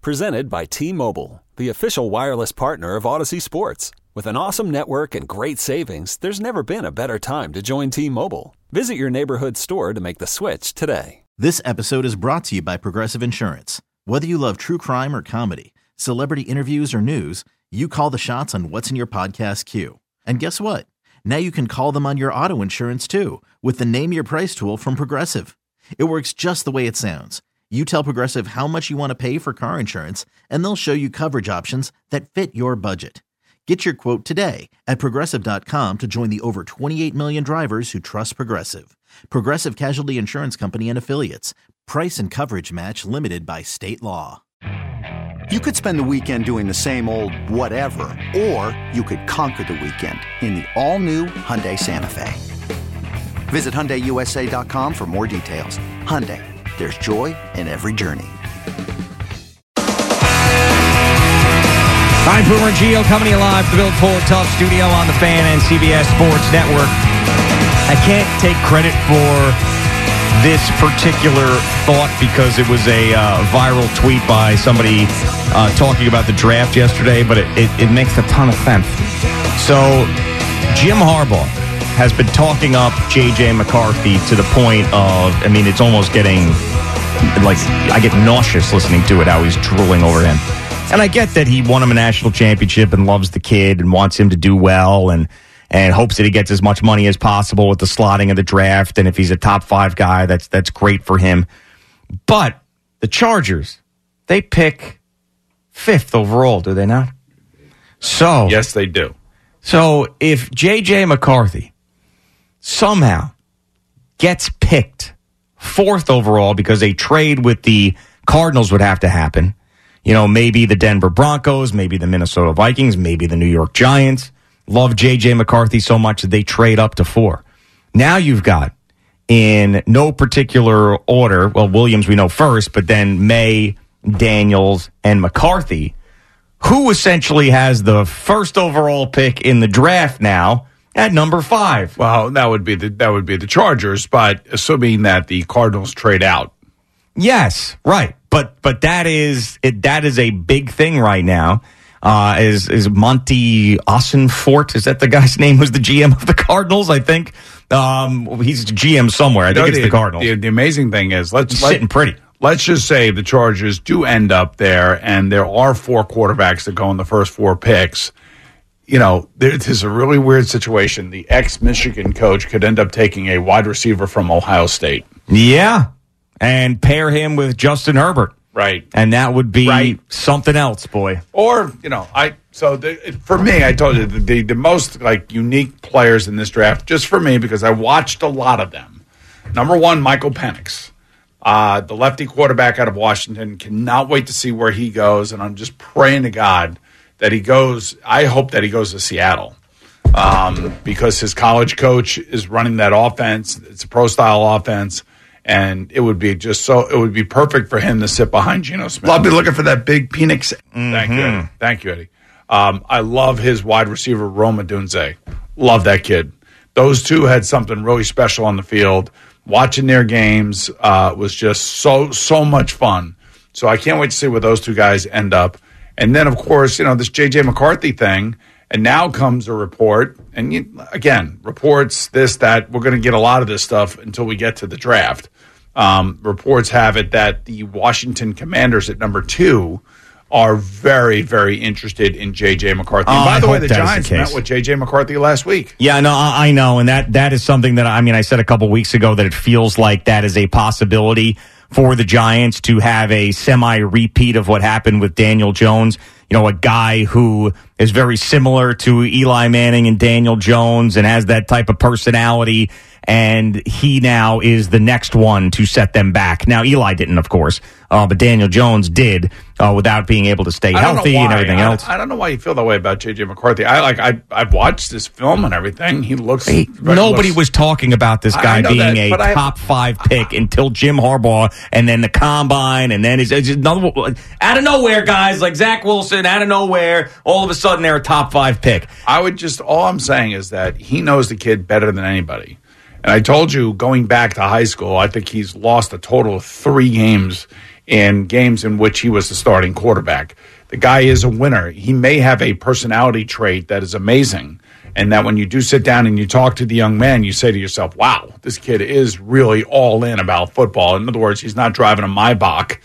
Presented by T-Mobile, the official wireless partner of Odyssey Sports. With an awesome network and great savings, there's never been a better time to join T-Mobile. Visit your neighborhood store to make the switch today. This episode is brought to you by Progressive Insurance. Whether you love true crime or comedy, celebrity interviews or news, you call the shots on what's in your podcast queue. And guess what? Now you can call them on your auto insurance too with the Name Your Price tool from Progressive. It works just the way it sounds. You tell Progressive how much you want to pay for car insurance, and they'll show you coverage options that fit your budget. Get your quote today at Progressive.com to join the over 28 million drivers who trust Progressive. Progressive Casualty Insurance Company and Affiliates. Price and coverage match limited by state law. You could spend the weekend doing the same old whatever, or you could conquer the weekend in the all-new Hyundai Santa Fe. Visit HyundaiUSA.com for more details. Hyundai, there's joy in every journey. All right, Boomer and Gio coming to you live from the Bill Full Tough studio on the Fan and CBS Sports Network. I can't take credit for this particular thought because it was a viral tweet by somebody talking about the draft yesterday, but it makes a ton of sense. So Jim Harbaugh has been talking up J.J. McCarthy to the point of, I mean, it's almost getting, like, I get nauseous listening to it, how he's drooling over him. And I get that he won him a national championship and loves the kid and wants him to do well and hopes that he gets as much money as possible with the slotting of the draft. And if he's a top 5 guy, that's great for him. But the Chargers, they pick 5th overall, do they not? So yes, they do. So if J.J. McCarthy somehow gets picked 4th overall because a trade with the Cardinals would have to happen, you know, maybe the Denver Broncos, maybe the Minnesota Vikings, maybe the New York Giants love J.J. McCarthy so much that they trade up to 4. Now you've got, in no particular order, well, Williams we know first, but then May, Daniels, and McCarthy, who essentially has the 1st overall pick in the draft now at number 5. Well, that would be the Chargers, but assuming that the Cardinals trade out. Yes, right. But that is a big thing right now. Is Monty Ossenfort? Is that the guy's name? Who's the GM of the Cardinals? I think he's GM somewhere. I think it's the Cardinals. The amazing thing is, sitting pretty. Let's just say the Chargers do end up there, and there are 4 quarterbacks that go in the first 4 picks. You know, there's a really weird situation. The ex-Michigan coach could end up taking a wide receiver from Ohio State. Yeah. And pair him with Justin Herbert. Right. And that would be something else, boy. Or, you know, for me, I told you, the most, like, unique players in this draft, just for me, because I watched a lot of them. Number 1, Michael Penix, the lefty quarterback out of Washington. Cannot wait to see where he goes, and I'm just praying to God that he goes. I hope that he goes to Seattle because his college coach is running that offense. It's a pro-style offense. And it would be perfect for him to sit behind Geno Smith. I'll be looking for that big Penix. Mm-hmm. Thank you, Eddie. I love his wide receiver, Rome Odunze. Love that kid. Those two had something really special on the field. Watching their games was just so much fun. So I can't wait to see where those 2 guys end up. And then, of course, you know, this J.J. McCarthy thing. And now comes a report. And again, reports, this, that. We're going to get a lot of this stuff until we get to the draft. Reports have it that the Washington Commanders at number 2 are very, very interested in J.J. McCarthy. And by the way, the Giants met with J.J. McCarthy last week. Yeah, no, I know. And that is something that, I mean, I said a couple weeks ago that it feels like that is a possibility for the Giants to have a semi-repeat of what happened with Daniel Jones. You know, a guy who is very similar to Eli Manning and Daniel Jones and has that type of personality, and he now is the next one to set them back. Now, Eli didn't, of course, but Daniel Jones did without being able to stay healthy and everything else. I don't know why you feel that way about J.J. McCarthy. I've watched this film and everything. He looks... Nobody was talking about this guy being a top 5 pick until Jim Harbaugh and then the Combine and then it's another... Out of nowhere, guys, like Zach Wilson, out of nowhere, all of a sudden they're a top 5 pick. All I'm saying is that he knows the kid better than anybody. And I told you, going back to high school, I think he's lost a total of 3 games in games in which he was the starting quarterback. The guy is a winner. He may have a personality trait that is amazing, and that when you do sit down and you talk to the young man, you say to yourself, wow, this kid is really all in about football. In other words, he's not driving a Maybach,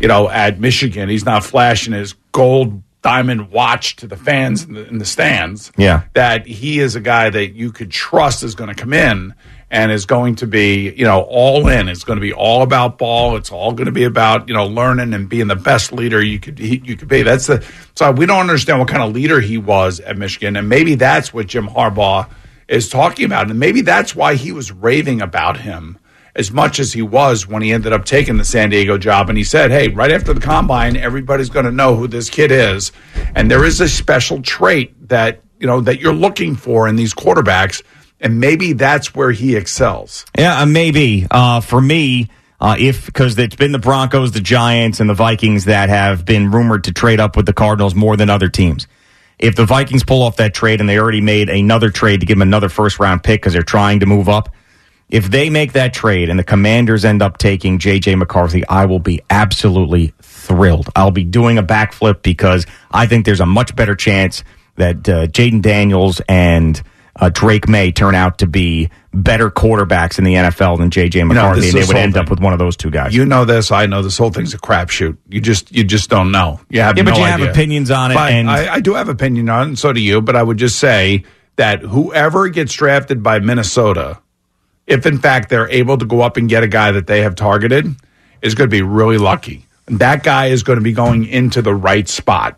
at Michigan. He's not flashing his gold diamond watch to the fans in the stands. Yeah. That he is a guy that you could trust is going to come in and is going to be, all in. It's going to be all about ball. It's all going to be about, learning and being the best leader you could be. So we don't understand what kind of leader he was at Michigan, and maybe that's what Jim Harbaugh is talking about, and maybe that's why he was raving about him as much as he was when he ended up taking the San Diego job. And he said, hey, right after the combine, everybody's going to know who this kid is, and there is a special trait that that you're looking for in these quarterbacks. And maybe that's where he excels. Yeah, maybe. For me, because it's been the Broncos, the Giants, and the Vikings that have been rumored to trade up with the Cardinals more than other teams. If the Vikings pull off that trade, and they already made another trade to give them another first-round pick because they're trying to move up, if they make that trade and the Commanders end up taking J.J. McCarthy, I will be absolutely thrilled. I'll be doing a backflip because I think there's a much better chance that Jaden Daniels and Drake May turn out to be better quarterbacks in the NFL than J.J. McCarthy, and they would end up with one of those two guys. You know this, I know this whole thing's a crapshoot. You just don't know. You have no idea. But you have opinions on it. But and I do have opinion on it, and so do you, but I would just say that whoever gets drafted by Minnesota, if in fact they're able to go up and get a guy that they have targeted, is going to be really lucky. And that guy is going to be going into the right spot.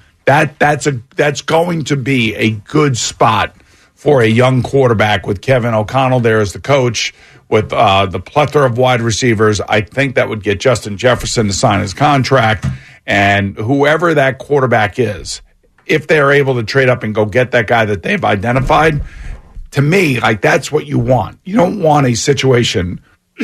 That's going to be a good spot for a young quarterback with Kevin O'Connell there as the coach, with the plethora of wide receivers. I think that would get Justin Jefferson to sign his contract. And whoever that quarterback is, if they're able to trade up and go get that guy that they've identified, to me, that's what you want. You don't want a situation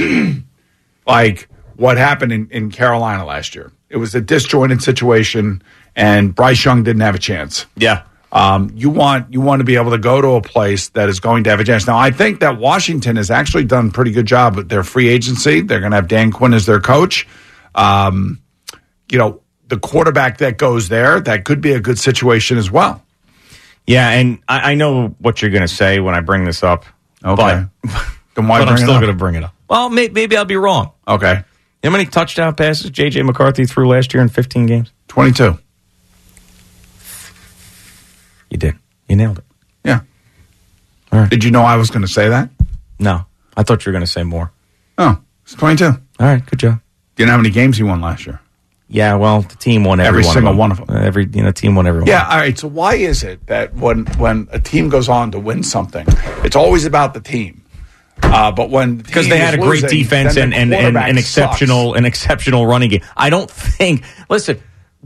like what happened in Carolina last year. It was a disjointed situation, and Bryce Young didn't have a chance. Yeah. You want to be able to go to a place that is going to have a chance. Now, I think that Washington has actually done a pretty good job with their free agency. They're going to have Dan Quinn as their coach. The quarterback that goes there, that could be a good situation as well. Yeah, and I know what you're going to say when I bring this up. Okay. Then why but I'm still going to bring it up. Well, maybe I'll be wrong. Okay. You know how many touchdown passes J.J. McCarthy threw last year in 15 games? 22. You did. You nailed it. Yeah. All right. Did you know I was going to say that? No. I thought you were going to say more. Oh, it's 22. All right. Good job. Do you know how many games he won last year? Yeah, well, the team won every single one of them. Team won every one. Yeah, all right. So why is it that when a team goes on to win something, it's always about the team? But when because they had a great defense and an exceptional running game. I don't think. Listen,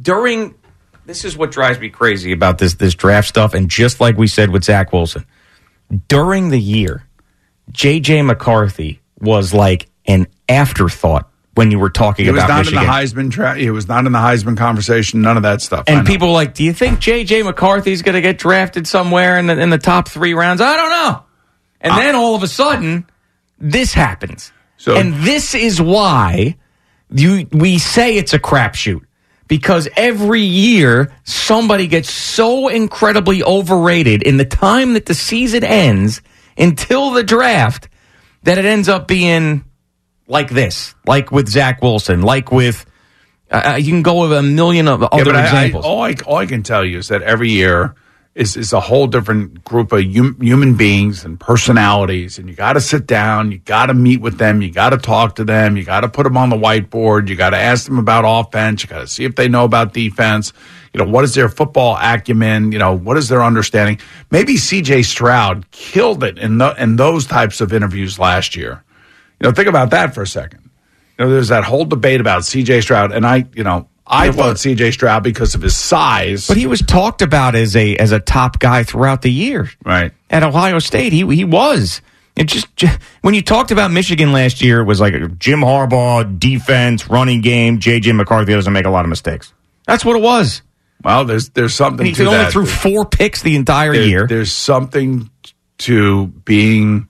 this is what drives me crazy about this draft stuff, and just like we said with Zach Wilson, during the year, J.J. McCarthy was like an afterthought when you were talking about Michigan. He was not in the Heisman conversation, none of that stuff. And people were like, do you think J.J. McCarthy's going to get drafted somewhere in the top 3 rounds? I don't know. And then all of a sudden, this happens. And this is why we say it's a crapshoot. Because every year, somebody gets so incredibly overrated in the time that the season ends until the draft that it ends up being like this, like with Zach Wilson, like with you can go with a million of other examples. All I can tell you is that every year is a whole different group of human beings and personalities, and you got to sit down, you got to meet with them, you got to talk to them, you got to put them on the whiteboard, you got to ask them about offense, you got to see if they know about defense. What is their football acumen? What is their understanding? Maybe C.J. Stroud killed it in those types of interviews last year. Think about that for a second. There's that whole debate about C.J. Stroud, and I thought C.J. Stroud because of his size. But he was talked about as a top guy throughout the year. Right. At Ohio State, he was. It just when you talked about Michigan last year, it was like Jim Harbaugh, defense, running game, J.J. McCarthy doesn't make a lot of mistakes. That's what it was. Well, there's something to that. He only threw 4 picks the entire year. There's something to being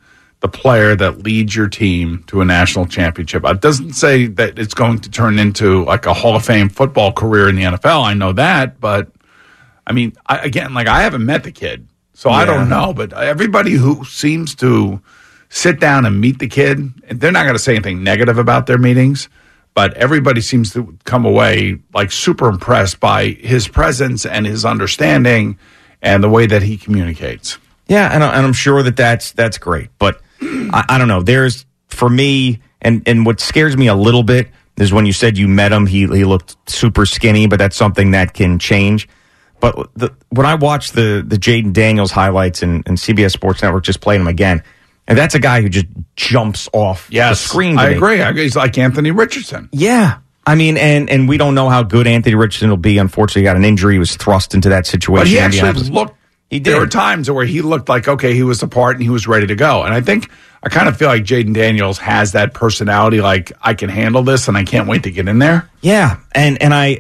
the player that leads your team to a national championship. It doesn't say that it's going to turn into like a Hall of Fame football career in the NFL. I know that, but I mean, I haven't met the kid, so I don't know. But everybody who seems to sit down and meet the kid, and they're not going to say anything negative about their meetings, but everybody seems to come away like super impressed by his presence and his understanding and the way that he communicates. Yeah, and I'm sure that's great, but I don't know. There's, for me, and what scares me a little bit is when you said you met him, he looked super skinny, but that's something that can change. But when I watched the Jaden Daniels highlights and CBS Sports Network just played him again, and that's a guy who just jumps off the screen. I agree. He's like Anthony Richardson. Yeah. I mean, and we don't know how good Anthony Richardson will be. Unfortunately, he got an injury. He was thrust into that situation. But he actually looked. There were times where he looked like, okay, he was the part and he was ready to go. And I kind of feel like Jaden Daniels has that personality, like I can handle this and I can't wait to get in there. Yeah, and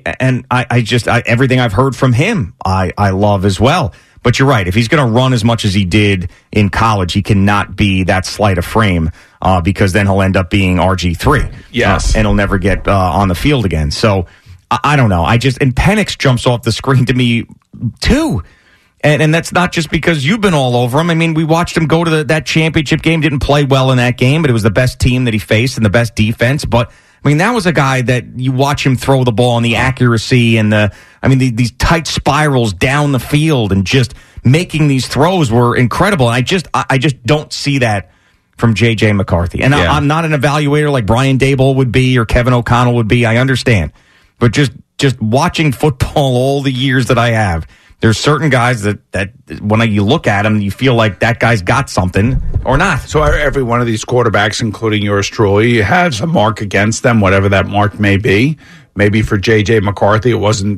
I just everything I've heard from him, I love as well. But you're right. If he's going to run as much as he did in college, he cannot be that slight of frame because then he'll end up being RG3. Yes, and he'll never get on the field again. So I don't know. And Penix jumps off the screen to me too. And that's not just because you've been all over him. I mean, we watched him go to that championship game, didn't play well in that game, but it was the best team that he faced and the best defense. But, I mean, that was a guy that you watch him throw the ball and the accuracy and these tight spirals down the field and just making these throws were incredible. And I just don't see that from J.J. McCarthy. And I'm not an evaluator like Brian Daboll would be or Kevin O'Connell would be. I understand. But just watching football all the years that I have, there's certain guys that when you look at them, you feel like that guy's got something or not. So every one of these quarterbacks, including yours truly, has a mark against them, whatever that mark may be. Maybe for J.J. McCarthy, it wasn't,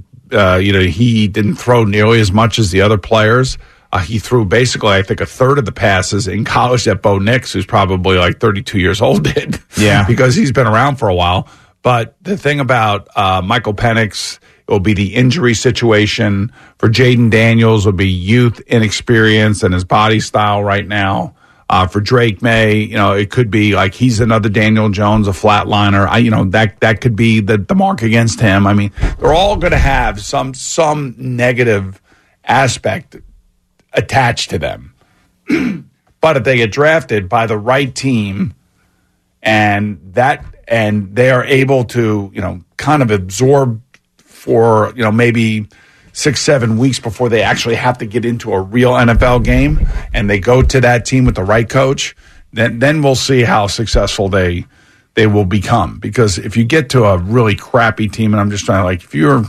he didn't throw nearly as much as the other players. He threw basically, I think, a third of the passes in college that Bo Nix, who's probably like 32 years old, did. Yeah. Because he's been around for a while. But the thing about Michael Penix, it will be the injury situation. For Jaden Daniels, it will be youth, inexperience, and his body style right now. For Drake May, it could be like he's another Daniel Jones, a flatliner. That could be the mark against him. I mean, they're all going to have some negative aspect attached to them. But if they get drafted by the right team and they are able to, kind of absorb for, maybe 6-7 weeks before they actually have to get into a real NFL game, and they go to that team with the right coach, then we'll see how successful they will become. Because if you get to a really crappy team, and I'm just trying to, if you're,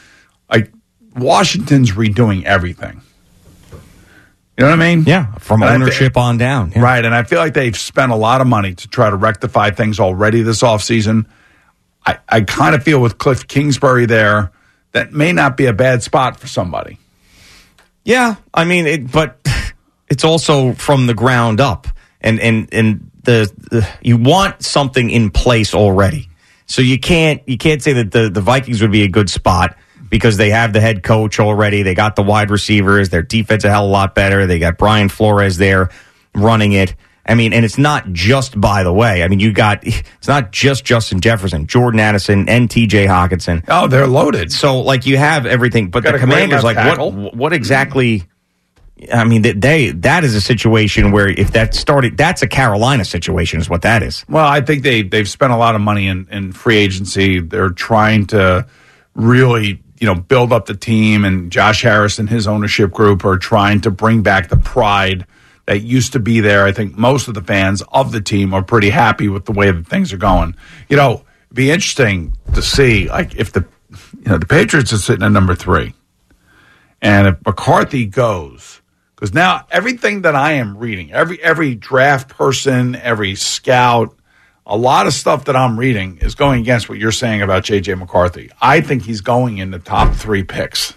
Washington's redoing everything. You know what I mean? Yeah, from ownership on down. Yeah. Right, and I feel like they've spent a lot of money to try to rectify things already this offseason. I kind of feel with Cliff Kingsbury there, that may not be a bad spot for somebody. Yeah, I mean, but it's also from the ground up, and the you want something in place already. So you can't say that the Vikings would be a good spot because they have the head coach already. They got the wide receivers. Their defense a hell of a lot better. They got Brian Flores there running it. I mean, and it's not just, by the way, I mean, it's not just Justin Jefferson, Jordan Addison, and TJ Hawkinson. Oh, they're loaded. So, you have everything. But the Commanders, what exactly, I mean, that is a situation where if that started, that's a Carolina situation is what that is. Well, I think they've spent a lot of money in free agency. They're trying to really, build up the team, and Josh Harris and his ownership group are trying to bring back the pride that used to be there. I think most of the fans of the team are pretty happy with the way that things are going. It'd be interesting to see, if the Patriots are sitting at number 3, and if McCarthy goes, because now everything that I am reading, every draft person, every scout, a lot of stuff that I'm reading is going against what you're saying about J.J. McCarthy. I think he's going in the top 3 picks.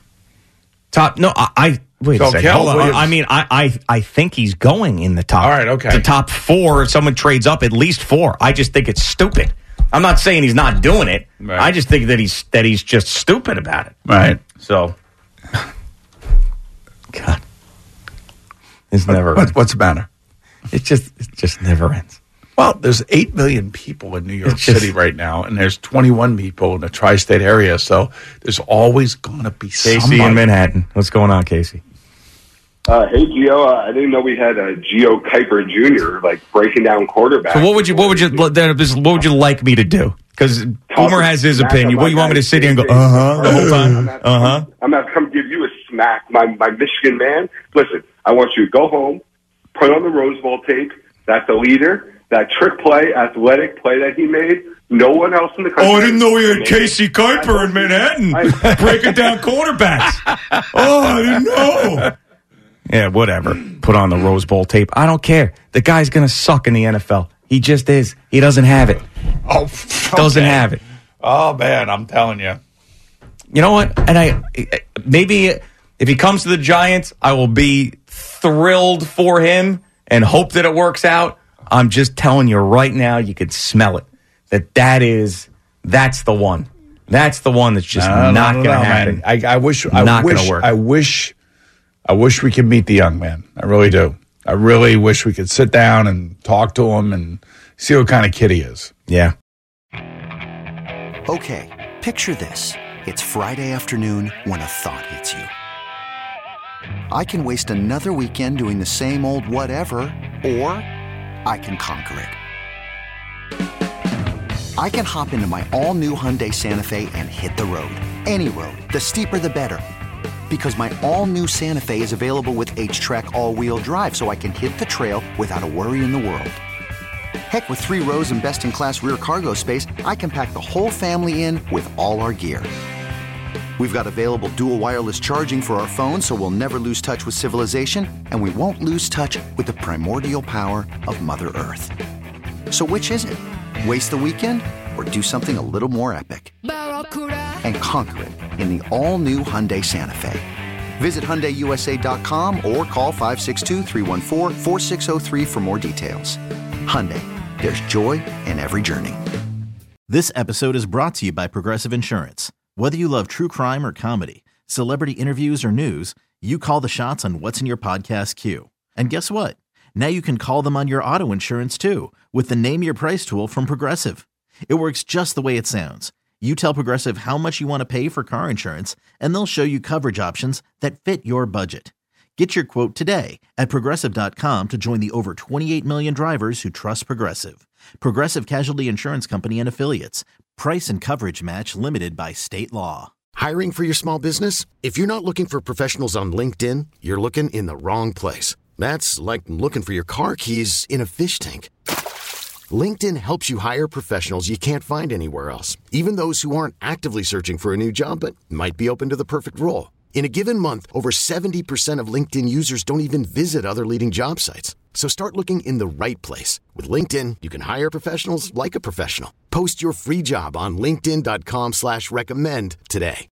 Wait a second. Hold on. I mean, I think he's going in the top. All right, okay. The top 4. If someone trades up, at least 4. I just think it's stupid. I'm not saying he's not doing it. Right. I just think that he's just stupid about it. Right. So, God, it's never. What's the matter? It just never ends. Well, there's 8 million people in New York City right now, and there's 21 people in the tri-state area, so there's always going to be Casey somebody. in Manhattan. What's going on, Casey? Hey, Gio. I didn't know we had a Gio Kuiper Jr. Breaking down quarterbacks. So what would you like me to do? Because Boomer has his opinion. What do you want me to sit here and go, the whole time? I'm not come give you a smack, my Michigan man. Listen, I want you to go home, put on the Rose Bowl tape. That's the leader. That trick play, athletic play that he made, no one else in the country. Oh, I didn't know we had Casey Kuiper in Manhattan breaking down quarterbacks. Oh, I didn't know. Yeah, whatever. Put on the Rose Bowl tape. I don't care. The guy's going to suck in the NFL. He just is. He doesn't have it. Oh, okay. Doesn't have it. Oh, man, I'm telling you. You know what? And maybe if he comes to the Giants, I will be thrilled for him and hope that it works out. I'm just telling you right now, you could smell it. That's the one. That's the one that's just not going to happen. Man. I wish we could meet the young man. I really do. I really wish we could sit down and talk to him and see what kind of kid he is. Yeah. Okay, picture this. It's Friday afternoon when a thought hits you. I can waste another weekend doing the same old whatever, or I can conquer it. I can hop into my all-new Hyundai Santa Fe and hit the road. Any road. The steeper, the better. Because my all-new Santa Fe is available with H-Track all-wheel drive, so I can hit the trail without a worry in the world. Heck, with 3 rows and best-in-class rear cargo space, I can pack the whole family in with all our gear. We've got available dual wireless charging for our phones, so we'll never lose touch with civilization, and we won't lose touch with the primordial power of Mother Earth. So which is it? Waste the weekend or do something a little more epic? And conquer it in the all-new Hyundai Santa Fe. Visit HyundaiUSA.com or call 562-314-4603 for more details. Hyundai, there's joy in every journey. This episode is brought to you by Progressive Insurance. Whether you love true crime or comedy, celebrity interviews or news, you call the shots on what's in your podcast queue. And guess what? Now you can call them on your auto insurance too with the Name Your Price tool from Progressive. It works just the way it sounds. You tell Progressive how much you want to pay for car insurance, and they'll show you coverage options that fit your budget. Get your quote today at Progressive.com to join the over 28 million drivers who trust Progressive. Progressive Casualty Insurance Company and Affiliates. Price and coverage match limited by state law. Hiring for your small business? If you're not looking for professionals on LinkedIn, you're looking in the wrong place. That's like looking for your car keys in a fish tank. LinkedIn helps you hire professionals you can't find anywhere else, even those who aren't actively searching for a new job but might be open to the perfect role. In a given month, over 70% of LinkedIn users don't even visit other leading job sites. So start looking in the right place. With LinkedIn, you can hire professionals like a professional. Post your free job on linkedin.com/recommend today.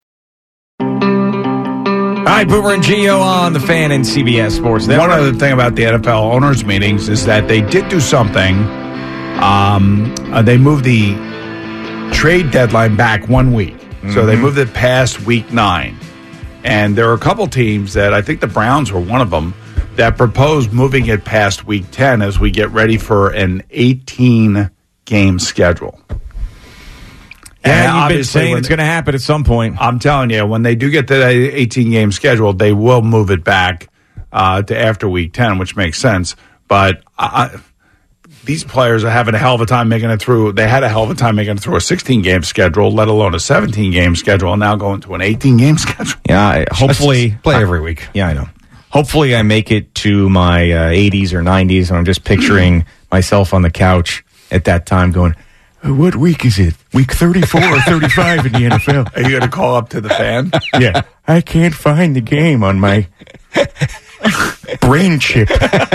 All right, Boomer and Gio on the Fan and CBS Sports Network. One other thing about the NFL owners' meetings is that they did do something. They moved the trade deadline back 1 week. Mm-hmm. So they moved it past week 9. And there are a couple teams that, I think the Browns were one of them, that proposed moving it past week 10 as we get ready for an 18-game schedule. Yeah, you've been saying it's going to happen at some point. I'm telling you, when they do get to the 18-game schedule, they will move it back to after week 10, which makes sense. But these players are having a hell of a time making it through. They had a hell of a time making it through a 16-game schedule, let alone a 17-game schedule, and now going to an 18-game schedule. Yeah, hopefully play every week. Yeah, I know. Hopefully I make it to my 80s or 90s, and I'm just picturing myself on the couch at that time going, what week is it? Week 34 or 35 in the NFL. Are you going to call up to the fan? Yeah. I can't find the game on my brain chip.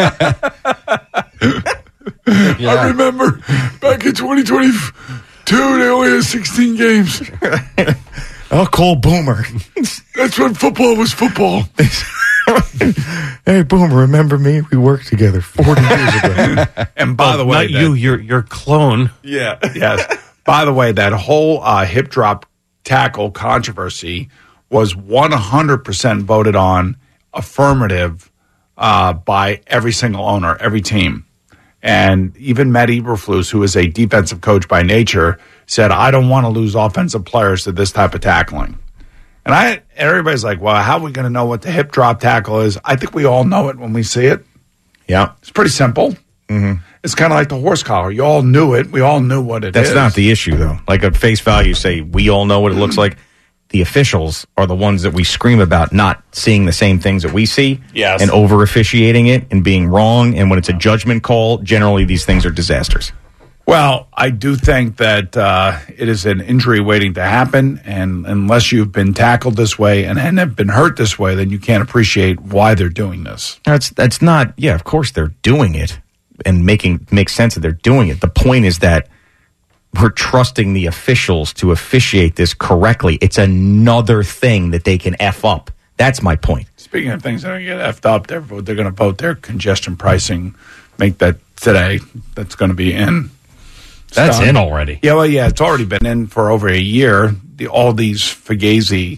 Yeah. I remember back in 2022, they only had 16 games. I'll call Boomer. That's when football was football. Hey, Boomer, remember me? We worked together 40 years ago. And by the way, not you, your clone. Yeah, yes. By the way, that whole hip drop tackle controversy was 100% voted on affirmative by every single owner, every team. And even Matt Eberflus, who is a defensive coach by nature, said, I don't want to lose offensive players to this type of tackling. And everybody's like, well, how are we going to know what the hip drop tackle is? I think we all know it when we see it. Yeah. It's pretty simple. Mm-hmm. It's kind of like the horse collar. You all knew it. We all knew what it is. That's not the issue, though. Like at face value, say we all know what it looks like. The officials are the ones that we scream about not seeing the same things that we see. Yes. And over-officiating it and being wrong. And when it's a judgment call, generally these things are disasters. Well, I do think that it is an injury waiting to happen, and unless you've been tackled this way and have been hurt this way, then you can't appreciate why they're doing this. That's not. Yeah, of course they're doing it and makes sense that they're doing it. The point is that we're trusting the officials to officiate this correctly. It's another thing that they can F up. That's my point. Speaking of things that are going to get F'd up, they're going to vote their congestion pricing, make that today. That's going to be in. That's in already. Yeah, well, yeah, it's already been in for over a year. All these Fugazi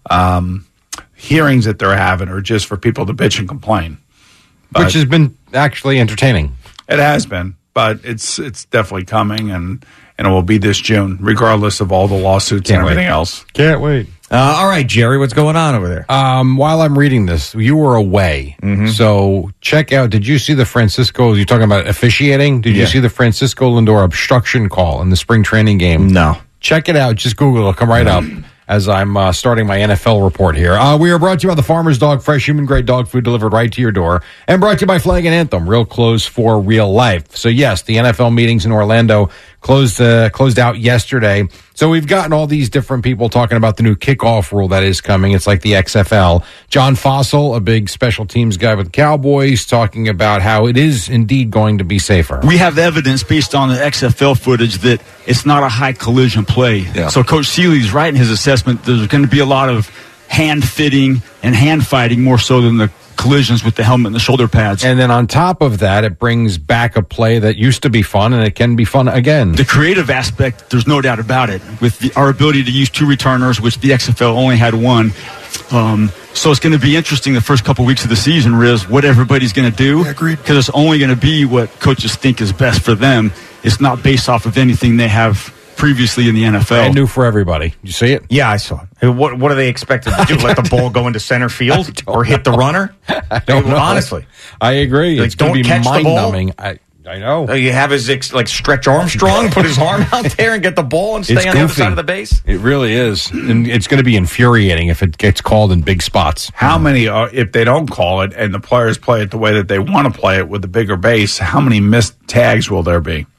hearings that they're having are just for people to bitch and complain. But which has been actually entertaining. It has been, but it's definitely coming, and it will be this June, regardless of all the lawsuits and everything else. Can't wait. All right, Jerry, what's going on over there? While I'm reading this, you were away. Mm-hmm. So check out, did you see the Francisco, you're talking about officiating? Did you see the Francisco Lindor obstruction call in the spring training game? No. Check it out. Just Google it. It'll come right up as I'm starting my NFL report here. We are brought to you by the Farmer's Dog, fresh human-grade dog food delivered right to your door, and brought to you by Flag and Anthem, real clothes for real life. So, yes, the NFL meetings in Orlando closed out yesterday. So we've gotten all these different people talking about the new kickoff rule that is coming. It's like the XFL. John Fossil, a big special teams guy with the Cowboys, talking about how it is indeed going to be safer. We have evidence based on the XFL footage that it's not a high collision play. Yeah. So Coach Seeley's right in his assessment. There's going to be a lot of hand fitting and hand fighting more so than the collisions with the helmet and the shoulder pads. And then on top of that, it brings back a play that used to be fun, and it can be fun again. The creative aspect, there's no doubt about it. With our ability to use two returners, which the XFL only had one. So it's going to be interesting the first couple weeks of the season, Riz, what everybody's going to do. Because it's only going to be what coaches think is best for them. It's not based off of anything they have previously in the NFL. Brand new for everybody. You see it? Yeah, I saw it. What are they expected to do? Let the ball go into center field or hit the runner? I don't know. Honestly. I agree. It's going to be mind-numbing. I know. You have his, Stretch Armstrong put his arm out there and get the ball and stay on the other side of the base? It really is. And it's going to be infuriating if it gets called in big spots. How many, if they don't call it and the players play it the way that they want to play it with the bigger base, how many missed tags will there be?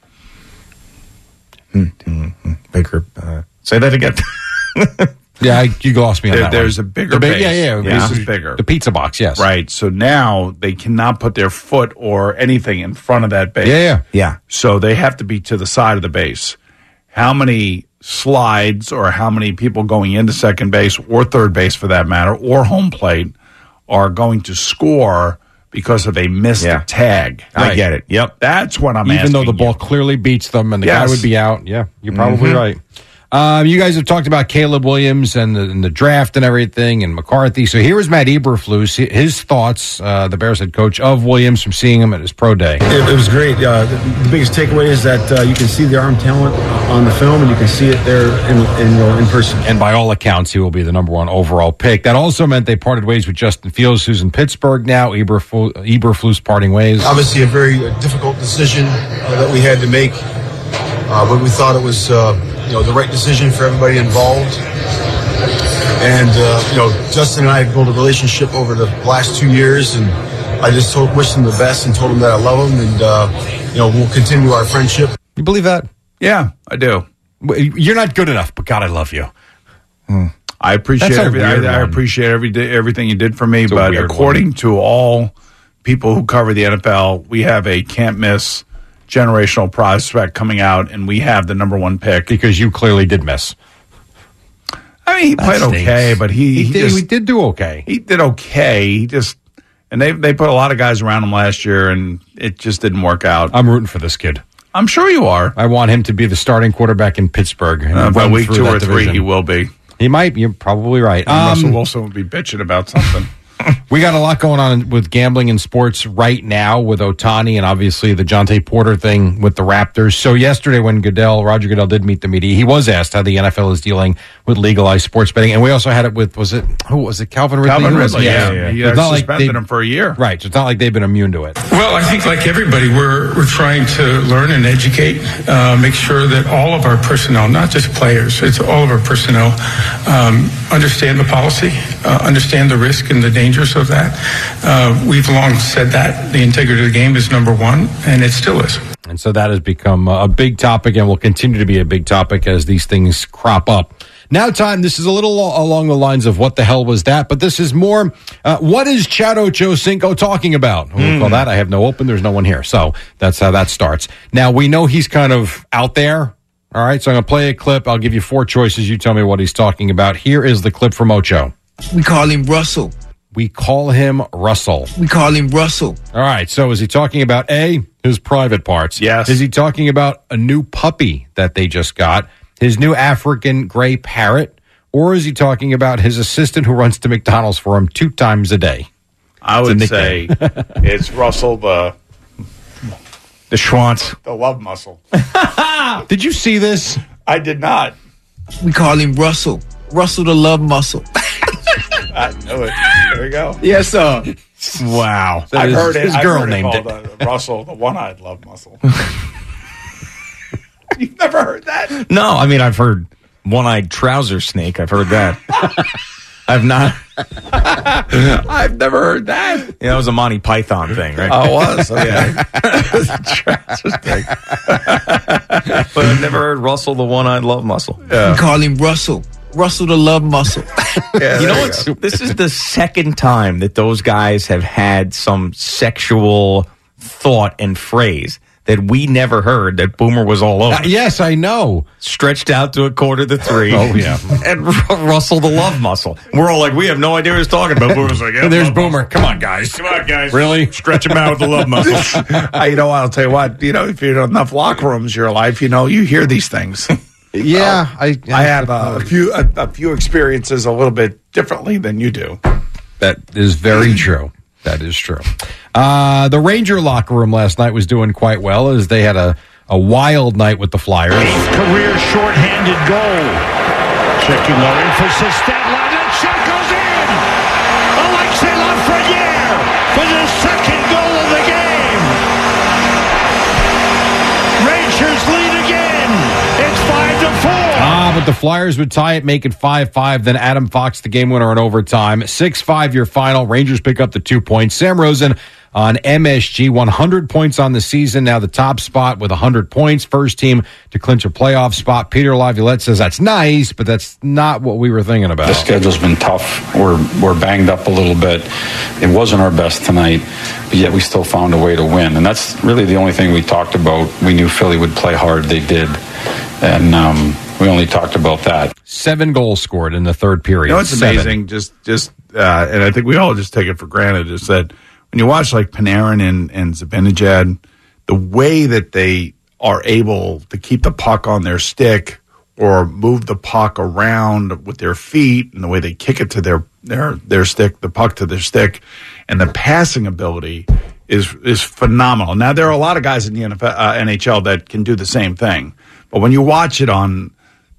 Bigger. Say that again. Yeah, you lost me on that. There's one. A bigger base. Yeah. This is bigger. The pizza box, yes. Right. So now they cannot put their foot or anything in front of that base. Yeah. So they have to be to the side of the base. How many slides or how many people going into second base or third base for that matter or home plate are going to score because of a missed tag? I get it. Yep. That's what I'm asking. Even though the ball clearly beats them and the guy would be out. Yeah, you're probably right. You guys have talked about Caleb Williams and the draft and everything and McCarthy. So here is Matt Eberflus, his thoughts, the Bears head coach, of Williams from seeing him at his pro day. It was great. The biggest takeaway is that you can see the arm talent on the film and you can see it there in person. And by all accounts, he will be the number one overall pick. That also meant they parted ways with Justin Fields, who's in Pittsburgh now. Eberflus parting ways. Obviously a very difficult decision that we had to make, but we thought it was the right decision for everybody involved. And, Justin and I have built a relationship over the last 2 years, and I just wished him the best and told him that I love him, and, we'll continue our friendship. You believe that? Yeah, I do. You're not good enough, but God, I love you. I appreciate everything. I appreciate everything you did for me, but according to all people who cover the NFL, we have a can't-miss generational prospect coming out, and we have the number one pick. Because you clearly did miss. I mean, he played okay, but he did do okay. He did okay. And they put a lot of guys around him last year, and it just didn't work out. I'm rooting for this kid. I'm sure you are. I want him to be the starting quarterback in Pittsburgh. By week 2 or 3, he will be. He might. You're probably right. Russell Wilson will be bitching about something. We got a lot going on with gambling and sports right now with Ohtani and obviously the Jonte Porter thing with the Raptors. So yesterday when Roger Goodell did meet the media, he was asked how the NFL is dealing with legalized sports betting. And we also had it with, who was it, Calvin Ridley? Calvin Ridley, yeah. He suspended him for a year. Right, so it's not like they've been immune to it. Well, I think like everybody, we're trying to learn and educate, make sure that all of our personnel, not just players, it's all of our personnel, understand the policy, understand the risk and the dangers of that. We've long said that the integrity of the game is number one, and it still is. And so that has become a big topic and will continue to be a big topic as these things crop up. Now time, this is a little along the lines of what the hell was that, but this is more, what is Chad Ochocinco talking about? We'll call that, I have no open, there's no one here. So that's how that starts. Now we know he's kind of out there. All right, so I'm going to play a clip. I'll give you 4 choices. You tell me what he's talking about. Here is the clip from Ocho. We call him Russell. We call him Russell. We call him Russell. All right, so is he talking about A, his private parts? Yes. Is he talking about a new puppy that they just got, his new African gray parrot, or is he talking about his assistant who runs to McDonald's for him 2 times a day? I would say it's Russell the Schwantz. The love muscle. Did you see this? I did not. We call him Russell. Russell the love muscle. I knew it. There we go. Yes, sir. Wow. I've heard it. His girl named it. Russell, the one-eyed love muscle. You've never heard that? No, I mean, I've heard one-eyed trouser snake. I've heard that. I've not. I've never heard that. Yeah, that was a Monty Python thing, right? Oh, it was? Okay. But I've never heard Russell the one-eyed love muscle. We call him Russell. Russell the love muscle. You know what? This is the second time that those guys have had some sexual thought and phrase that we never heard that Boomer was all over. Yes, I know. Stretched out to 2:45. Oh, yeah. And Russell the love muscle. We're all like, we have no idea what he's talking about. Boomer's like, yeah, and there's Boomer. Muscle. Come on, guys. Come on, guys. Really? Stretch him out with the love muscle. I'll tell you what, if you're in enough locker rooms in your life, you hear these things. Yeah. I have a few experiences a little bit differently than you do. That is very true. That is true. The Ranger locker room last night was doing quite well as they had a wild night with the Flyers. 8th career shorthanded goal. Checking the emphasis. Statline. That shot goes in. Alexei Lafreniere for the second goal of the game. Rangers lead again. It's 5-4. But the Flyers would tie it, make it 5-5. Then Adam Fox, the game winner in overtime. 6-5 your final. Rangers pick up the 2 points. Sam Rosen on MSG, 100 points on the season. Now the top spot with 100 points. First team to clinch a playoff spot. Peter Laviolette says that's nice, but that's not what we were thinking about. The schedule's been tough. We're banged up a little bit. It wasn't our best tonight, but yet we still found a way to win. And that's really the only thing we talked about. We knew Philly would play hard. They did. And we only talked about that. 7 goals scored in the third period. It's amazing. Just and I think we all just take it for granted, is that when you watch like Panarin and Zibanejad, the way that they are able to keep the puck on their stick or move the puck around with their feet, and the way they kick it to their stick, the puck to their stick, and the passing ability is phenomenal. Now there are a lot of guys in the NHL that can do the same thing, but when you watch it on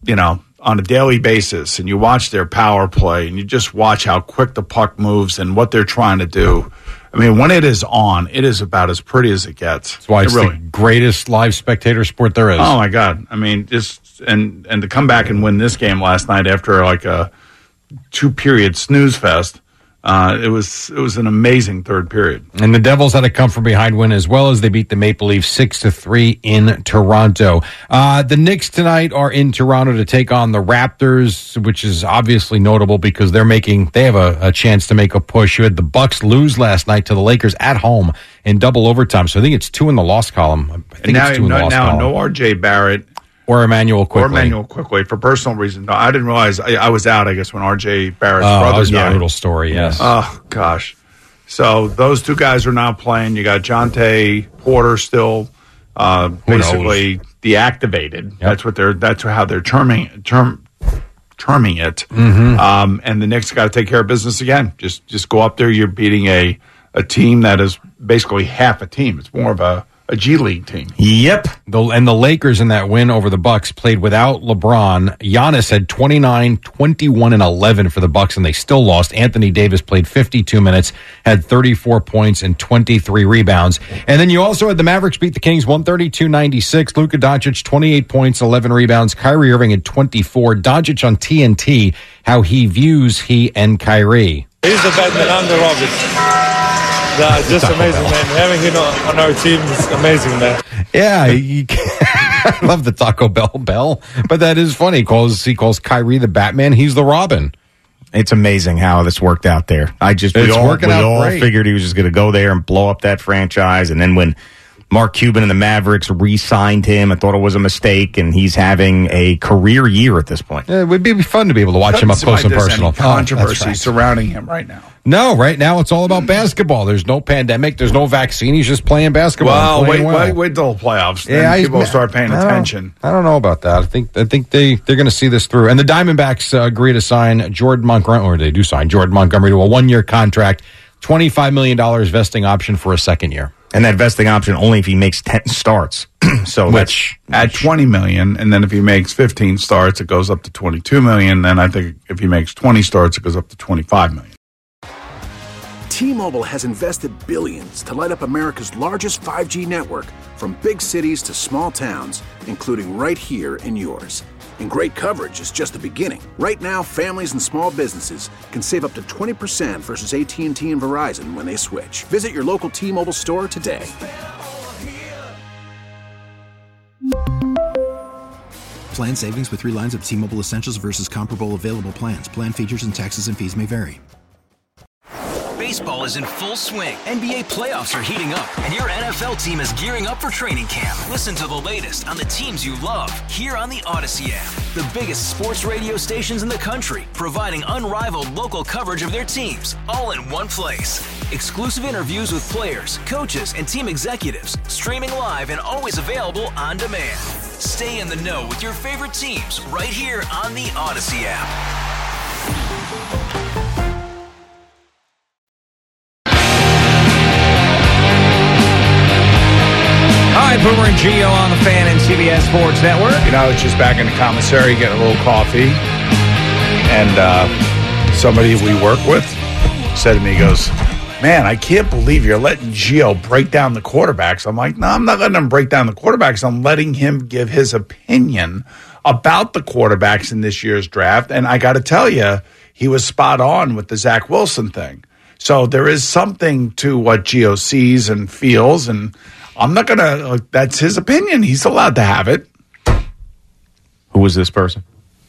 a daily basis, and you watch their power play, and you just watch how quick the puck moves and what they're trying to do. I mean, when it is on, it is about as pretty as it gets. That's why it's the greatest live spectator sport there is. Oh, my God. I mean, and to come back and win this game last night after like a 2-period snooze fest, it was an amazing third period. And the Devils had a come-from-behind win as well as they beat the Maple Leafs 6-3 in Toronto. The Knicks tonight are in Toronto to take on the Raptors, which is obviously notable because they have a chance to make a push. You had the Bucks lose last night to the Lakers at home in double overtime, so I think it's 2 in the loss column. I think it's 2 in the loss column. No R.J. Barrett. Or Emmanuel Quickly. For personal reasons. No, I didn't realize. I was out, I guess, when R.J. Barrett's brother died. That was a brutal story, yes. Oh, gosh. So those 2 guys are now playing. You got Jonte Porter still basically deactivated. Yep. That's how they're terming terming it. Mm-hmm. And the Knicks got to take care of business again. Just go up there. You're beating a team that is basically half a team. It's more of a G League team. Yep. And the Lakers in that win over the Bucks played without LeBron. Giannis had 29, 21, and 11 for the Bucks, and they still lost. Anthony Davis played 52 minutes, had 34 points and 23 rebounds. And then you also had the Mavericks beat the Kings 132-96. Luka Doncic, 28 points, 11 rebounds. Kyrie Irving at 24. Doncic on TNT, how he views he and Kyrie. He's the best man. I'm the Robert. Just amazing, man. Having him on our team is amazing, man. Yeah, I love the Taco Bell, but that is funny. He calls Kyrie the Batman. He's the Robin. It's amazing how this worked out there. We all figured he was just going to go there and blow up that franchise. And then when Mark Cuban and the Mavericks re-signed him, I thought it was a mistake, and he's having a career year at this point. Yeah, it would be fun to be able to watch him up close and personal. Any controversy surrounding him right now. No, right now it's all about basketball. There's no pandemic. There's no vaccine. He's just playing basketball. Well, wait till the playoffs. Yeah, then people start paying attention. I don't know about that. I think they're going to see this through. And the Diamondbacks agree to sign Jordan Montgomery, or they do sign Jordan Montgomery to a 1-year contract, $25 million vesting option for a second year. And that vesting option only if he makes 10 starts. So which at $20 million, and then if he makes 15 starts, it goes up to $22 million. And I think if he makes 20 starts, it goes up to $25 million. T-Mobile has invested billions to light up America's largest 5G network, from big cities to small towns, including right here in yours. And great coverage is just the beginning. Right now, families and small businesses can save up to 20% versus AT&T and Verizon when they switch. Visit your local T-Mobile store today. Plan savings with 3 lines of T-Mobile Essentials versus comparable available plans. Plan features and taxes and fees may vary. Baseball is in full swing. NBA playoffs are heating up, and your NFL team is gearing up for training camp. Listen to the latest on the teams you love here on the Odyssey app. The biggest sports radio stations in the country, providing unrivaled local coverage of their teams, all in one place. Exclusive interviews with players, coaches, and team executives, streaming live and always available on demand. Stay in the know with your favorite teams right here on the Odyssey app. All right, Boomer and Gio on the Fan and CBS Sports Network. I was just back in the commissary getting a little coffee, and somebody we work with said to me, he goes, "Man, I can't believe you're letting Gio break down the quarterbacks." I'm like, no, I'm not letting him break down the quarterbacks. I'm letting him give his opinion about the quarterbacks in this year's draft. And I got to tell you, he was spot on with the Zach Wilson thing. So there is something to what Gio sees and feels, and I'm not going to – that's his opinion. He's allowed to have it. Who was this person?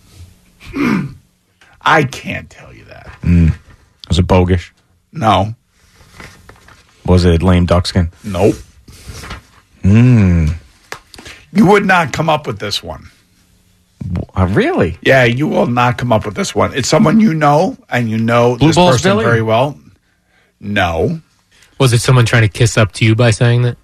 I can't tell you that. Was it Bogish? No. Was it lame Duckskin? Nope. You would not come up with this one. Really? Yeah, you will not come up with this one. It's someone you know, and you know Blue this Balls person Billy? very well. No. Was it someone trying to kiss up to you by saying that?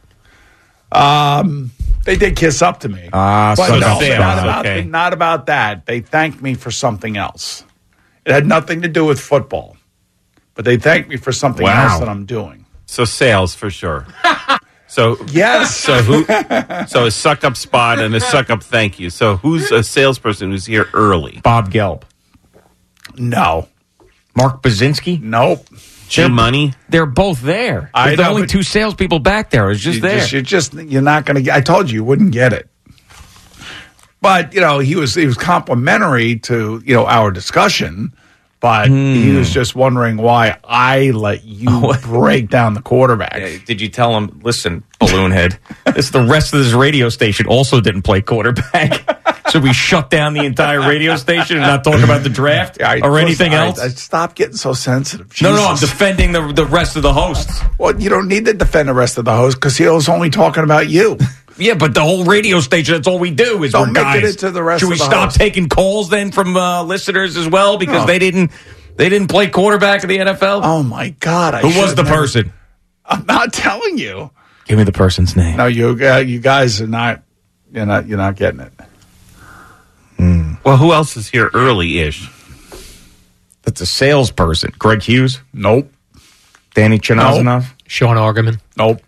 They did kiss up to me. So not about that. They thanked me for something else. It had nothing to do with football, but they thanked me for something else that I'm doing. So sales for sure. So yes. So a suck up spot and a suck up thank you. So who's a salesperson who's here early? Bob Gelb. No. Mark Bazinski? Nope. Jim Money? They're both there. I There's know, only but 2 salespeople back there. It's just there. You're not going to get. I told you wouldn't get it. But he was complimentary to our discussion. But he was just wondering why I let you break down the quarterback. Did you tell him, listen, balloonhead, the rest of this radio station also didn't play quarterback. Should we shut down the entire radio station and not talk about the draft or anything else? Stop getting so sensitive. No, I'm defending the rest of the hosts. Well, you don't need to defend the rest of the hosts because he was only talking about you. Yeah, but the whole radio station, that's all we do is don't we're guys. Make it to the rest Should we of the stop hosts? taking calls then from listeners as well because they didn't play quarterback in the NFL? Oh, my God. Who was the person? I'm not telling you. Give me the person's name. No, you guys are not. You're not getting it. Well, who else is here early-ish? That's a salesperson. Greg Hughes? Nope. Danny Chinazinov? Sean Argaman? Nope.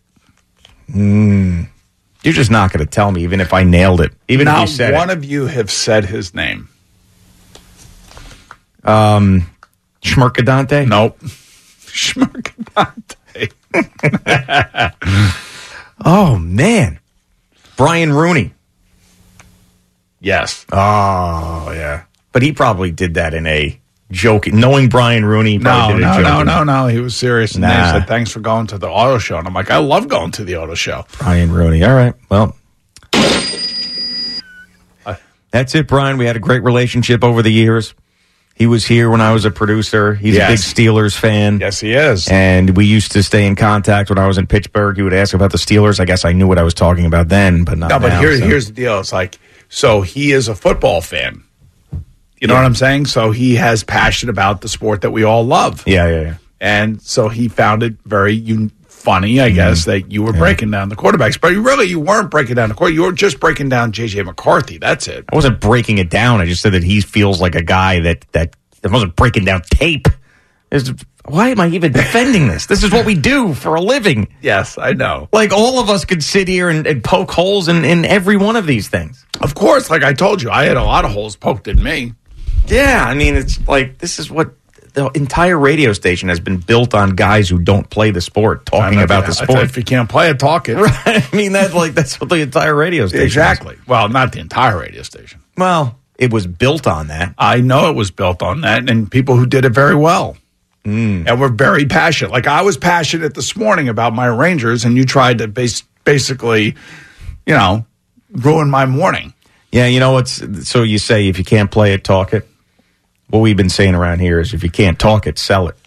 You're just not going to tell me, even if I nailed it. Even if you said one of you have said his name. Schmerkadante? Nope. Schmerkadante. Oh, man. Brian Rooney. Yes. Oh, yeah. But he probably did that in a joke. Knowing Brian Rooney, he probably did a joke. No. He was serious. And Nah. they said, thanks for going to the auto show. And I'm like, I love going to the auto show. Brian Rooney. All right. Well, that's it, Brian. We had a great relationship over the years. He was here when I was a producer. He's a big Steelers fan. Yes, he is. And we used to stay in contact when I was in Pittsburgh. He would ask about the Steelers. I guess I knew what I was talking about then, but not No, but now. here's the deal. It's like, so he is a football fan. You know what I'm saying? So he has passion about the sport that we all love. Yeah. And so he found it very funny, I guess, that you were breaking down the quarterbacks. But you weren't breaking down the quarterback. You were just breaking down J.J. McCarthy. That's it. I wasn't breaking it down. I just said that he feels like a guy that wasn't breaking down tape. Why am I even defending this? This is what we do for a living. Yes, I know. Like, all of us could sit here and poke holes in every one of these things. Of course, like I told you, I had a lot of holes poked in me. Yeah, I mean, it's like, this is what the entire radio station has been built on, guys who don't play the sport, talking about the sport. If you can't play it, talk it. Right. I mean, that's what the entire radio station Exactly. is. Well, not the entire radio station. Well, it was built on that. I know it was built on that, and people who did it very well. And were very passionate. Like, I was passionate this morning about my Rangers, and you tried to basically, ruin my morning. Yeah, so you say if you can't play it, talk it. What we've been saying around here is if you can't talk it, sell it.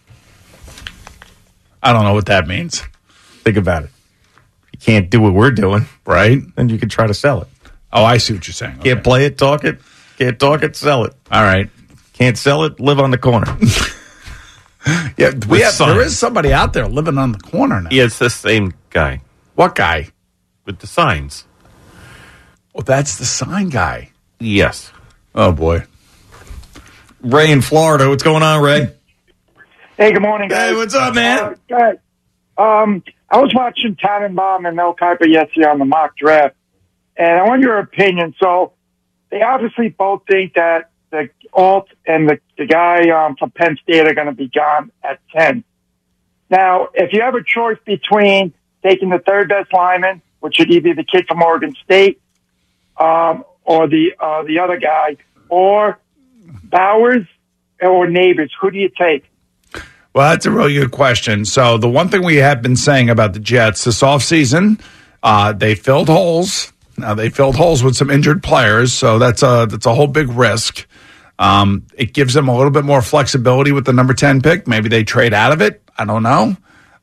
I don't know what that means. Think about it. If you can't do what we're doing, right, then you can try to sell it. Oh, I see what you're saying. Can't play it, talk it. Can't talk it, sell it. All right. Can't sell it, live on the corner. Yeah, there is somebody out there living on the corner now. Yeah, it's the same guy. What guy? With the signs. Well, that's the sign guy. Yes. Oh, boy. Ray in Florida. What's going on, Ray? Hey, good morning, guys. Hey, what's up, man? Good. I was watching Tannenbaum and Mel Kiper yesterday on the mock draft, and I want your opinion. So they obviously both think that the Alt and the guy from Penn State are going to be gone at 10. Now, if you have a choice between taking the third best lineman, which would either be the kid from Oregon State or the other guy, or Bowers or Neighbors, who do you take? Well, that's a really good question. So the one thing we have been saying about the Jets this offseason, they filled holes. Now, they filled holes with some injured players, so that's a whole big risk. It gives them a little bit more flexibility with the number 10 pick. Maybe they trade out of it. I don't know.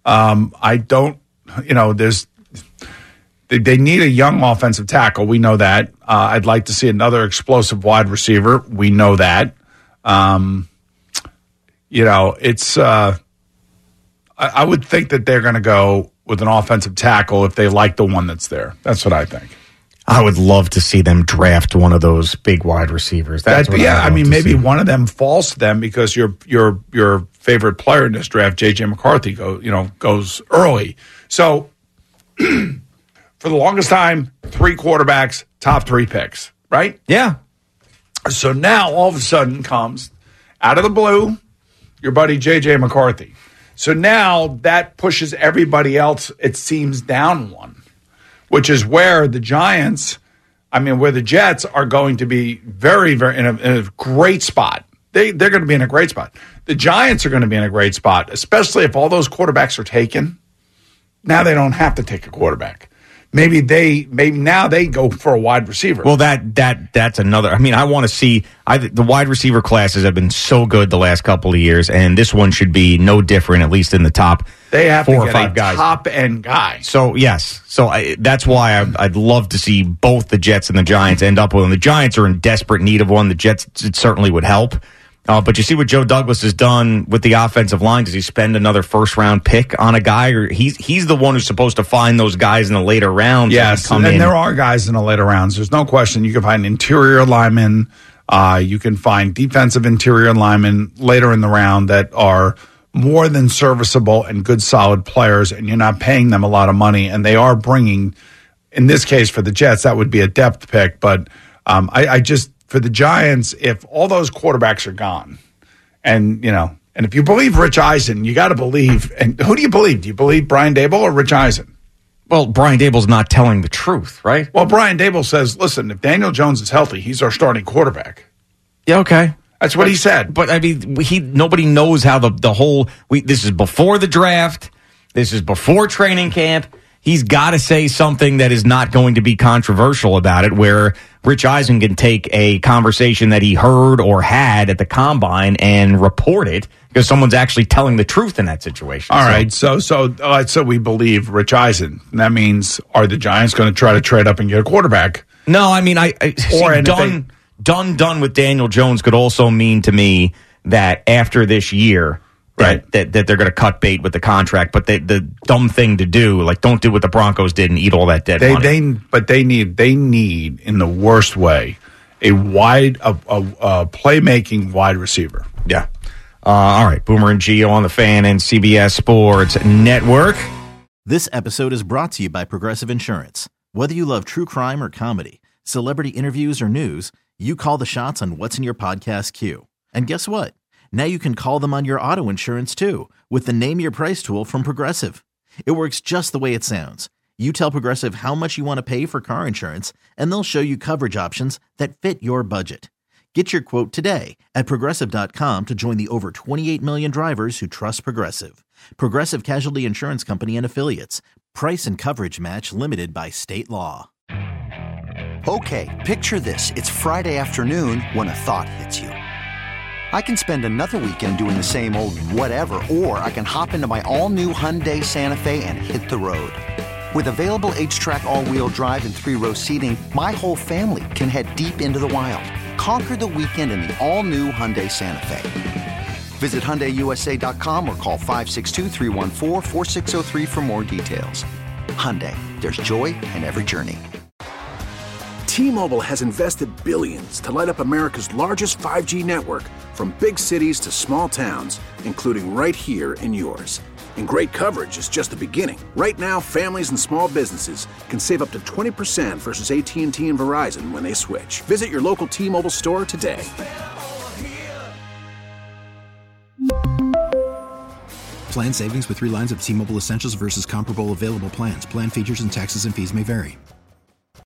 They need a young offensive tackle. We know that. I'd like to see another explosive wide receiver. We know that. I would think that they're going to go with an offensive tackle if they like the one that's there. That's what I think. I would love to see them draft one of those big wide receivers. Maybe one of them falls to them because your favorite player in this draft, J.J. McCarthy, goes early. So for the longest time, 3 quarterbacks, top 3 picks, right? Yeah. So now all of a sudden comes out of the blue your buddy J.J. McCarthy. So now that pushes everybody else, it seems, down one. Which is where the Jets are going to be very, very in a great spot. They're going to be in a great spot. The Giants are going to be in a great spot, especially if all those quarterbacks are taken. Now they don't have to take a quarterback. Maybe now they go for a wide receiver. Well, that's another. I mean, I want to see. The wide receiver classes have been so good the last couple of years, and this one should be no different. At least in the top, they have 4 to or get 5 a guys, top end guy. So yes, that's why I'd love to see both the Jets and the Giants end up with one. The Giants are in desperate need of one. The Jets, it certainly would help. But you see what Joe Douglas has done with the offensive line. Does he spend another first-round pick on a guy? Or he's the one who's supposed to find those guys in the later rounds. Yes, and there are guys in the later rounds. There's no question. You can find interior linemen, You can find defensive interior linemen later in the round that are more than serviceable and good, solid players, and you're not paying them a lot of money. And they are bringing, in this case for the Jets, that would be a depth pick. But I just, for the Giants, if all those quarterbacks are gone, and, you know, and if you believe Rich Eisen, you got to believe, and who do you believe? Do you believe Brian Daboll or Rich Eisen? Well, Brian Daboll's not telling the truth, right? Well, Brian Daboll says, listen, if Daniel Jones is healthy, he's our starting quarterback. Yeah, okay. That's what he said. But, I mean, nobody knows how the whole this is before the draft. This is before training camp. He's got to say something that is not going to be controversial about it, where Rich Eisen can take a conversation that he heard or had at the combine and report it because someone's actually telling the truth in that situation. All right, so we believe Rich Eisen. That means, are the Giants going to try to trade up and get a quarterback? No, I mean, done with Daniel Jones could also mean to me that after this year, that they're going to cut bait with the contract. But the dumb thing to do, like, don't do what the Broncos did and eat all that dead money. They need in the worst way a playmaking wide receiver. Yeah. All right, Boomer and Gio on the Fan and CBS Sports Network. This episode is brought to you by Progressive Insurance. Whether you love true crime or comedy, celebrity interviews or news, you call the shots on what's in your podcast queue. And guess what? Now you can call them on your auto insurance too with the Name Your Price tool from Progressive. It works just the way it sounds. You tell Progressive how much you want to pay for car insurance, and they'll show you coverage options that fit your budget. Get your quote today at Progressive.com to join the over 28 million drivers who trust Progressive. Progressive Casualty Insurance Company and Affiliates. Price and coverage match limited by state law. Okay, picture this. It's Friday afternoon when a thought hits you. I can spend another weekend doing the same old whatever, or I can hop into my all-new Hyundai Santa Fe and hit the road. With available H-Track all-wheel drive and 3-row seating, my whole family can head deep into the wild. Conquer the weekend in the all-new Hyundai Santa Fe. Visit HyundaiUSA.com or call 562-314-4603 for more details. Hyundai, there's joy in every journey. T-Mobile has invested billions to light up America's largest 5G network, from big cities to small towns, including right here in yours. And great coverage is just the beginning. Right now, families and small businesses can save up to 20% versus AT&T and Verizon when they switch. Visit your local T-Mobile store today. Plan savings with 3 lines of T-Mobile Essentials versus comparable available plans. Plan features and taxes and fees may vary.